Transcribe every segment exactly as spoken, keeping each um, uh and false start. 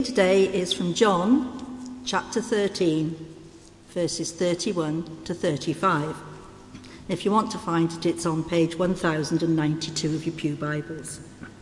Today is from John chapter thirteen, verses thirty-one to thirty-five. If you want to find it, it's on page one thousand ninety-two of your Pew Bibles.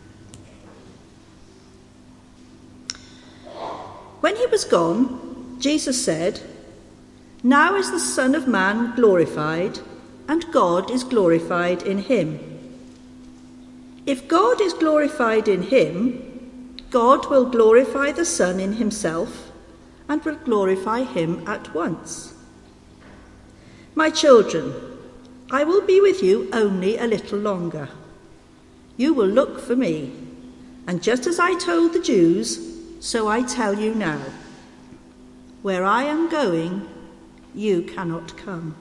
When he was gone, Jesus said, "Now is the Son of Man glorified, and God is glorified in him. If God is glorified in him, God will glorify the Son in himself and will glorify him at once. My children, I will be with you only a little longer. You will look for me, and just as I told the Jews, so I tell you now. Where I am going, you cannot come.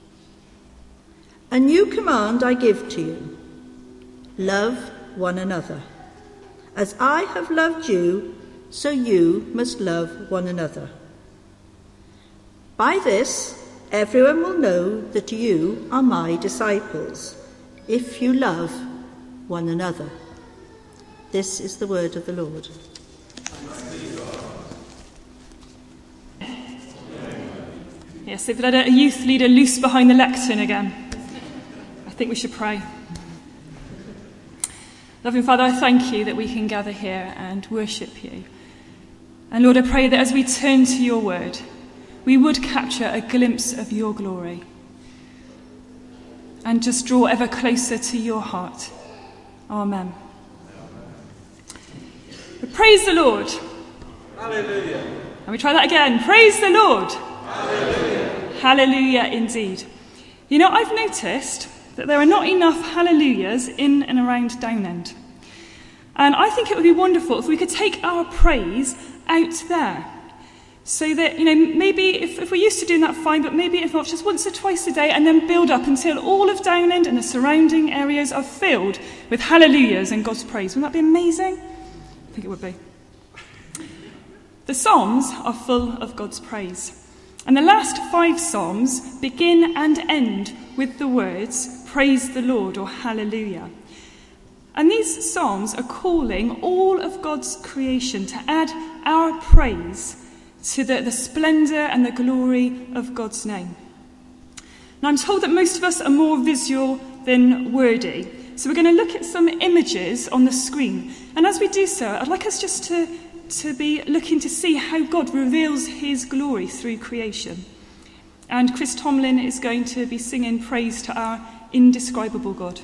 A new command I give to you. Love one another. As I have loved you, so you must love one another. By this, everyone will know that you are my disciples, if you love one another." This is the word of the Lord. Yes, they've let a youth leader loose behind the lectern again. I think we should pray. Loving Father, I thank you that we can gather here and worship you. And Lord, I pray that as we turn to your word, we would capture a glimpse of your glory and just draw ever closer to your heart. Amen. But praise the Lord. Hallelujah. And we try that again. Praise the Lord. Hallelujah. Hallelujah indeed. You know, I've noticed that there are not enough hallelujahs in and around Downend. And I think it would be wonderful if we could take our praise out there. So that, you know, maybe if, if we're used to doing that, fine, but maybe if not, just once or twice a day, and then build up until all of Downend and the surrounding areas are filled with hallelujahs and God's praise. Wouldn't that be amazing? I think it would be. The Psalms are full of God's praise. And the last five Psalms begin and end with the words, "Praise the Lord," or "Hallelujah." And these Psalms are calling all of God's creation to add our praise to the, the splendour and the glory of God's name. Now, I'm told that most of us are more visual than wordy, so we're going to look at some images on the screen. And as we do so, I'd like us just to, to be looking to see how God reveals his glory through creation. And Chris Tomlin is going to be singing praise to our indescribable God.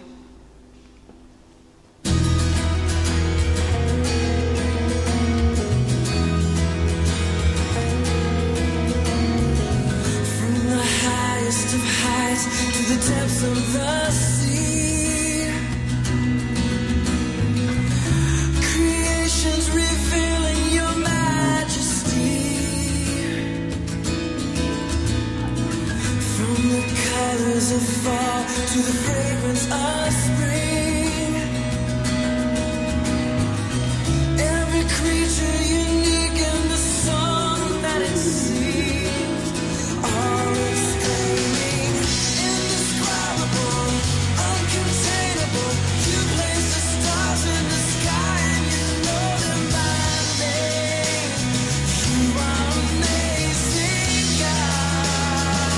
From the highest of heights to the depths of the sea, creation's revealing your majesty. From the colors of fall to the fragrance of spring, every creature unique in the song that it sings, all exclaiming, indescribable, uncontainable. You place the stars in the sky and you know them by name. You are amazing, God.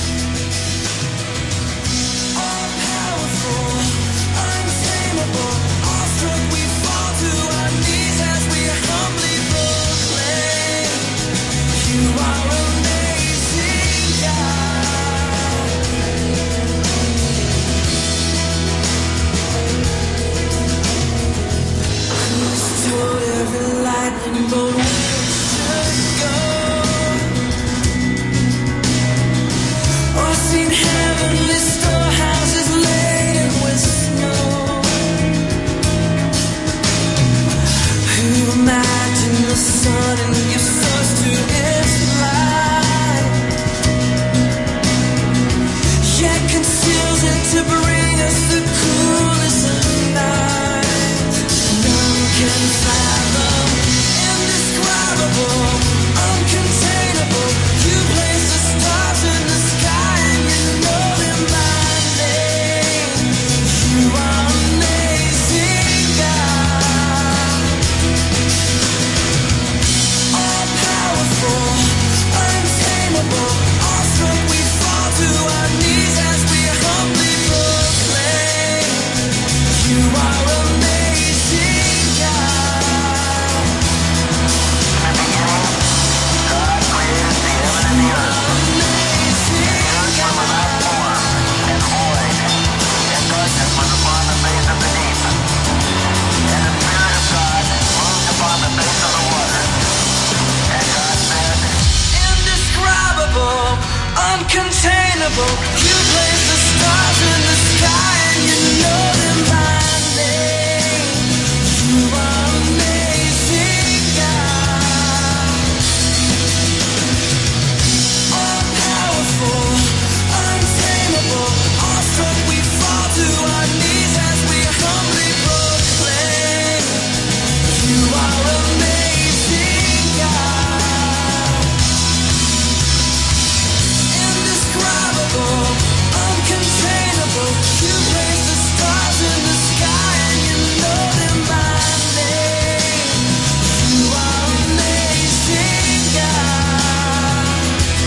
All-powerful, untamable, awestruck we fall to our knees as we humbly proclaim, you are amazing, God. Who's told every lightning bolt where it should go, or seen heavenly storehouses laden with snow? Who imagined the sun and gives source to its light, yet conceals it to bring us the coolness of night? None can fathom indescribable. untamable. You place the stars in the sky and you know them by name. You are amazing, God. All powerful, untamable, awestruck we fall to our knees as we humbly proclaim. You are amazing, God. Indescribable, uncontainable. You place the stars in the sky and you know them by name. You are amazing, God.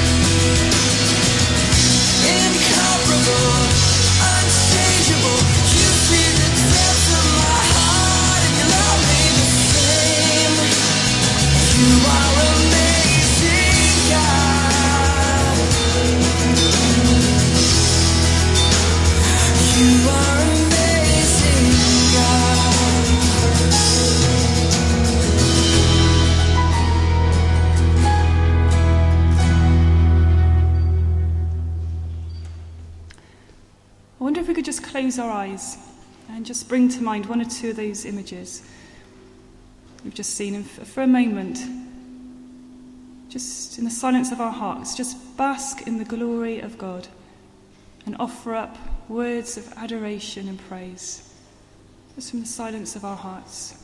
Incomparable, unchangeable. You see the depths of my heart and you love me the same. You are amazing, God. You are amazing, God. I wonder if we could just close our eyes and just bring to mind one or two of those images we've just seen, and f- for a moment, just in the silence of our hearts, just bask in the glory of God and offer up words of adoration and praise, just from the silence of our hearts.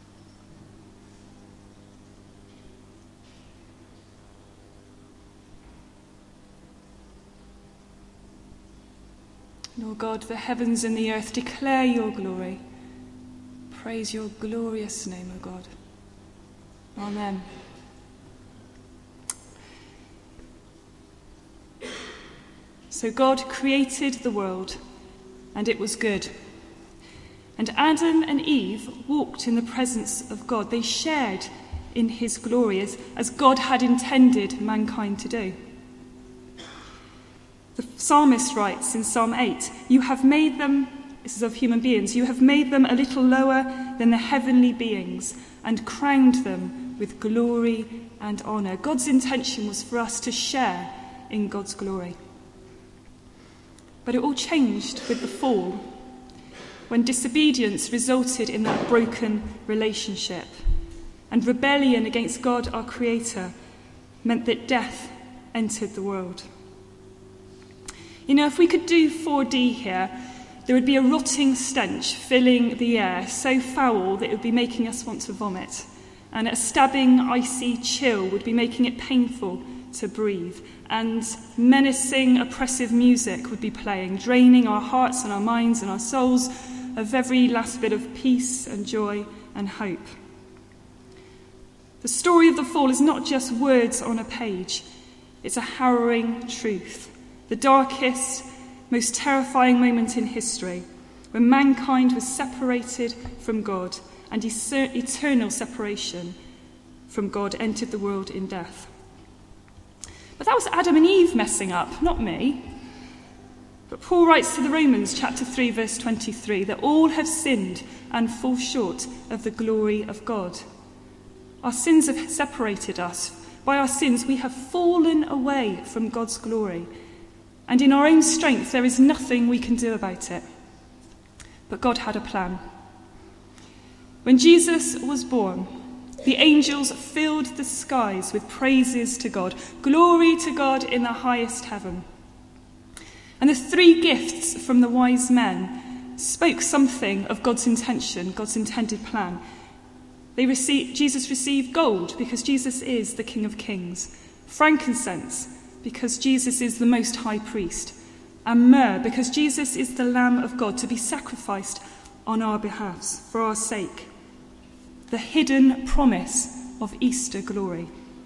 Lord God, the heavens and the earth declare your glory. Praise your glorious name, O God. Amen. So God created the world, and it was good. And Adam and Eve walked in the presence of God. They shared in his glory as, as God had intended mankind to do. The psalmist writes in Psalm eight, "You have made them," this is of human beings, "you have made them a little lower than the heavenly beings and crowned them with glory and honour." God's intention was for us to share in God's glory. But it all changed with the fall, when disobedience resulted in that broken relationship, and rebellion against God, our Creator, meant that death entered the world. You know, if we could do four D here, there would be a rotting stench filling the air, so foul that it would be making us want to vomit. And a stabbing, icy chill would be making it painful to breathe. And menacing, oppressive music would be playing, draining our hearts and our minds and our souls of every last bit of peace and joy and hope. The story of the fall is not just words on a page. It's a harrowing truth. The darkest, most terrifying moment in history, when mankind was separated from God and eternal separation from God entered the world in death. But that was Adam and Eve messing up, not me. But Paul writes to the Romans, chapter three, verse twenty-three, that all have sinned and fall short of the glory of God. Our sins have separated us. By our sins, we have fallen away from God's glory. And in our own strength, there is nothing we can do about it. But God had a plan. When Jesus was born, the angels filled the skies with praises to God. Glory to God in the highest heaven. And the three gifts from the wise men spoke something of God's intention, God's intended plan. They received, Jesus received gold because Jesus is the King of Kings, frankincense because Jesus is the Most High Priest, and myrrh because Jesus is the Lamb of God to be sacrificed on our behalf for our sake. The hidden promise of Easter glory.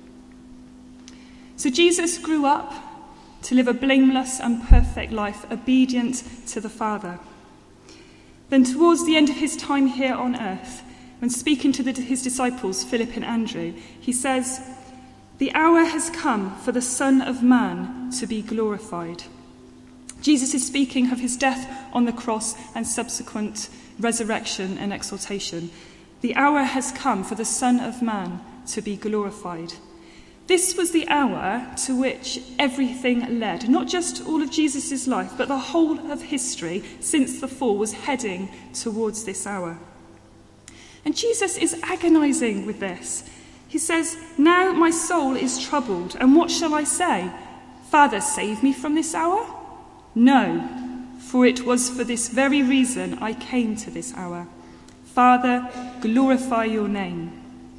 So Jesus grew up to live a blameless and perfect life, obedient to the Father. Then towards the end of his time here on earth, when speaking to the, his disciples, Philip and Andrew, he says, "The hour has come for the Son of Man to be glorified." Jesus is speaking of his death on the cross and subsequent resurrection and exaltation. The hour has come for the Son of Man to be glorified. This was the hour to which everything led. Not just all of Jesus' life, but the whole of history since the fall was heading towards this hour. And Jesus is agonizing with this. He says, "Now my soul is troubled, and what shall I say? Father, save me from this hour? No, for it was for this very reason I came to this hour. Father, glorify your name."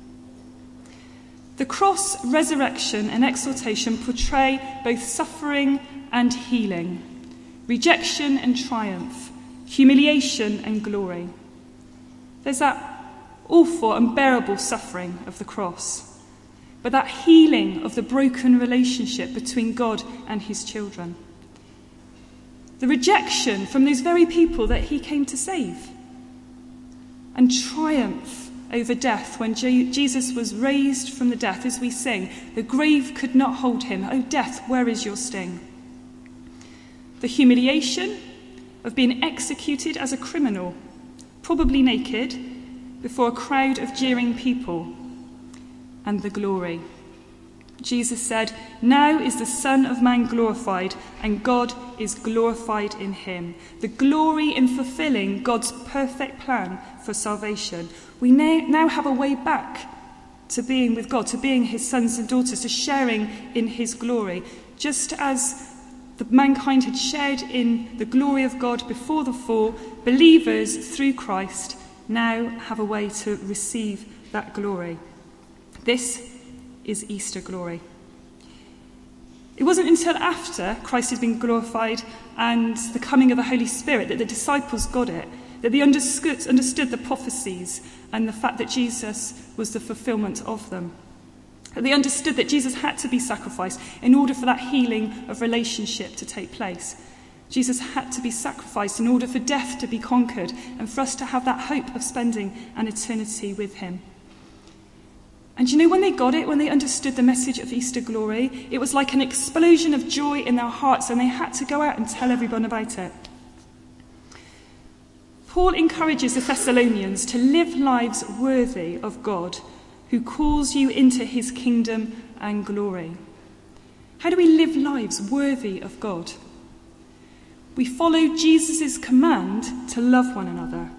The cross, resurrection, and exaltation portray both suffering and healing, rejection and triumph, humiliation and glory. There's that awful, unbearable suffering of the cross, but that healing of the broken relationship between God and his children. The rejection from those very people that he came to save, and triumph over death when Je- Jesus was raised from the death, as we sing, "The grave could not hold him. O death, where is your sting?" The humiliation of being executed as a criminal, probably naked, before a crowd of jeering people. And the glory. Jesus said, "Now is the Son of Man glorified, and God is glorified in him." The glory in fulfilling God's perfect plan for salvation. We now have a way back to being with God, to being his sons and daughters, to sharing in his glory. Just as the mankind had shared in the glory of God before the fall, believers through Christ now have a way to receive that glory. This is Easter glory. It wasn't until after Christ had been glorified and the coming of the Holy Spirit that the disciples got it, that they understood, understood the prophecies and the fact that Jesus was the fulfillment of them. That they understood that Jesus had to be sacrificed in order for that healing of relationship to take place. Jesus had to be sacrificed in order for death to be conquered and for us to have that hope of spending an eternity with him. And you know, when they got it, when they understood the message of Easter glory, it was like an explosion of joy in their hearts, and they had to go out and tell everyone about it. Paul encourages the Thessalonians to live lives worthy of God, who calls you into his kingdom and glory. How do we live lives worthy of God? We follow Jesus' command to love one another.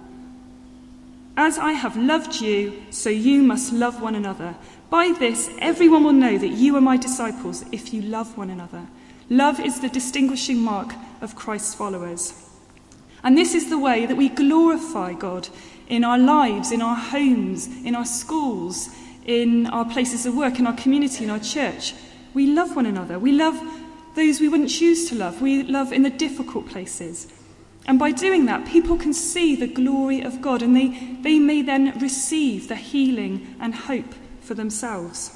"As I have loved you, so you must love one another. By this, everyone will know that you are my disciples if you love one another." Love is the distinguishing mark of Christ's followers. And this is the way that we glorify God in our lives, in our homes, in our schools, in our places of work, in our community, in our church. We love one another. We love those we wouldn't choose to love. We love in the difficult places. And by doing that, people can see the glory of God, and they, they may then receive the healing and hope for themselves.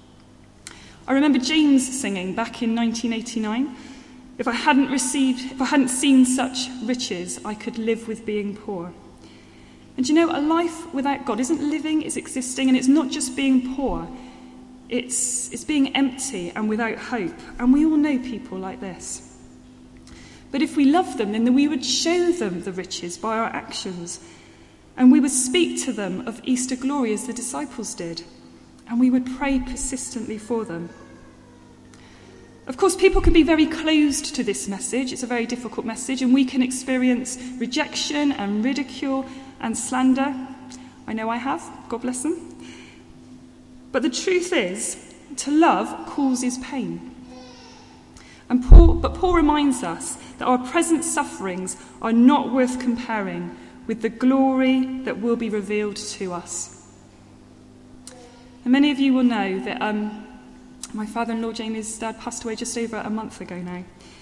I remember James singing back in nineteen eighty-nine, "If I hadn't received, if I hadn't seen such riches, I could live with being poor." And you know, a life without God isn't living, it's existing, and it's not just being poor. It's, it's being empty and without hope. And we all know people like this. But if we love them, then we would show them the riches by our actions. And we would speak to them of Easter glory as the disciples did. And we would pray persistently for them. Of course, people can be very closed to this message. It's a very difficult message, and we can experience rejection and ridicule and slander. I know I have, God bless them. But the truth is, to love causes pain. And Paul, but Paul reminds us that our present sufferings are not worth comparing with the glory that will be revealed to us. And many of you will know that um, my father-in-law, Jamie's dad, passed away just over a month ago now.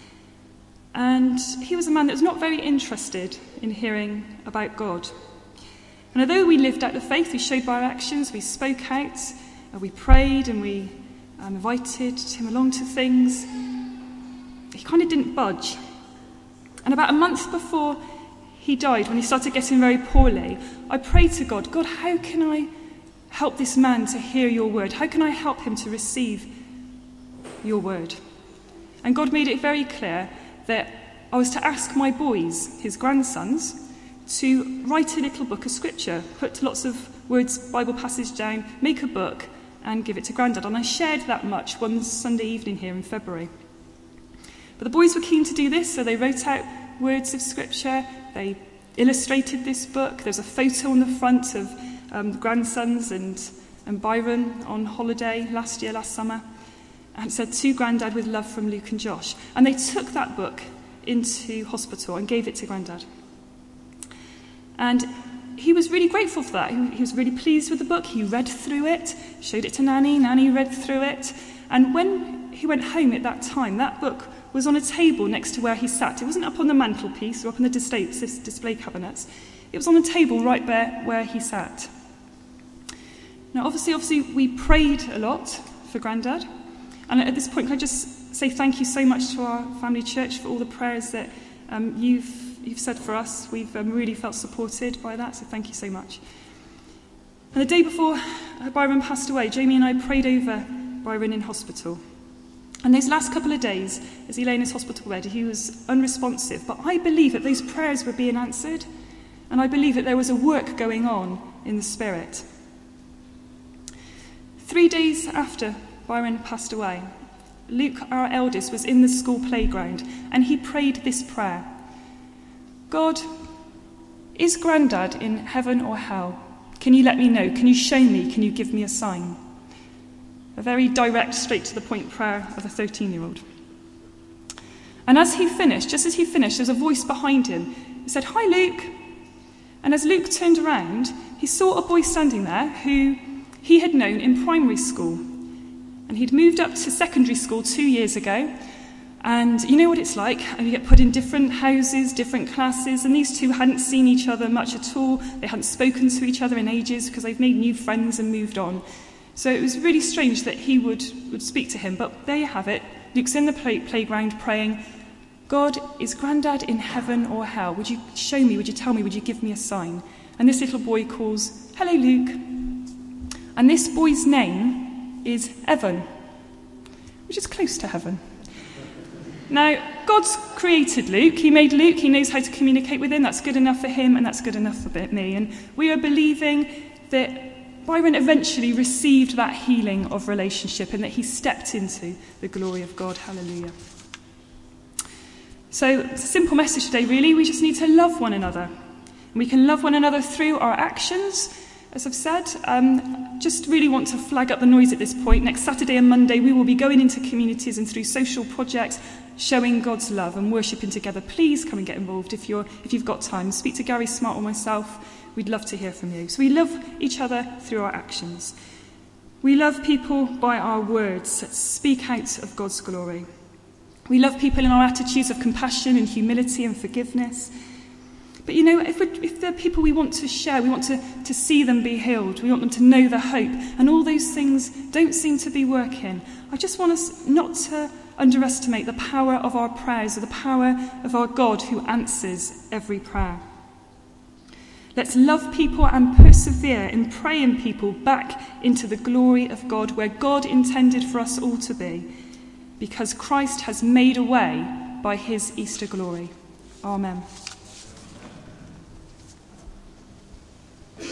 And he was a man that was not very interested in hearing about God. And although we lived out the faith, we showed by our actions, we spoke out, uh, we prayed, and we um, invited him along to things, he kind of didn't budge. And about a month before he died, when he started getting very poorly, I prayed to God, God, how can I help this man to hear your word? How can I help him to receive your word? And God made it very clear that I was to ask my boys, his grandsons, to write a little book of scripture, put lots of words, Bible passage down, make a book, and give it to Grandad. And I shared that much one Sunday evening here in February. But the boys were keen to do this, so they wrote out words of scripture, they illustrated this book. There's a photo on the front of um, the grandsons and, and Byron on holiday last year, last summer. And it said, "To Grandad with love from Luke and Josh." And they took that book into hospital and gave it to Grandad. And he was really grateful for that. He, he was really pleased with the book. He read through it, showed it to Nanny. Nanny read through it. And when he went home at that time, that book was on a table next to where he sat. It wasn't up on the mantelpiece or up on the display, display cabinets. It was on a table right there where he sat. Now, obviously, obviously, we prayed a lot for Grandad. And at this point, can I just say thank you so much to our family church for all the prayers that um, you've you've said for us. We've um, really felt supported by that, so thank you so much. And the day before Byron passed away, Jamie and I prayed over Byron in hospital. And those last couple of days, as he lay in his hospital bed, he was unresponsive. But I believe that those prayers were being answered, and I believe that there was a work going on in the Spirit. Three days after Byron passed away, Luke, our eldest, was in the school playground, and he prayed this prayer: "God, is Grandad in heaven or hell? Can you let me know? Can you show me? Can you give me a sign?" A very direct, straight-to-the-point prayer of a thirteen-year-old. And as he finished, just as he finished, there was a voice behind him. It said, "Hi, Luke." And as Luke turned around, he saw a boy standing there who he had known in primary school. And he'd moved up to secondary school two years ago. And you know what it's like. You get put in different houses, different classes, and these two hadn't seen each other much at all. They hadn't spoken to each other in ages because they've made new friends and moved on. So it was really strange that he would, would speak to him. But there you have it. Luke's in the play, playground praying, "God, is Grandad in heaven or hell? Would you show me? Would you tell me? Would you give me a sign?" And this little boy calls, "Hello, Luke." And this boy's name is Evan, which is close to heaven. Now, God's created Luke. He made Luke. He knows how to communicate with him. That's good enough for him, and that's good enough for me. And we are believing that Byron eventually received that healing of relationship and that he stepped into the glory of God. Hallelujah. So it's a simple message today, really. We just need to love one another. And we can love one another through our actions. As I've said, um, just really want to flag up the noise at this point. Next Saturday and Monday, we will be going into communities and through social projects, showing God's love and worshipping together. Please come and get involved if you're if you've got time. Speak to Gary Smart or myself. We'd love to hear from you. So we love each other through our actions. We love people by our words that speak out of God's glory. We love people in our attitudes of compassion and humility and forgiveness. But you know, if, we're, if they're people we want to share, we want to, to see them be healed, we want them to know the hope, and all those things don't seem to be working, I just want us not to underestimate the power of our prayers or the power of our God who answers every prayer. Let's love people and persevere in praying people back into the glory of God, where God intended for us all to be, because Christ has made a way by his Easter glory. Amen.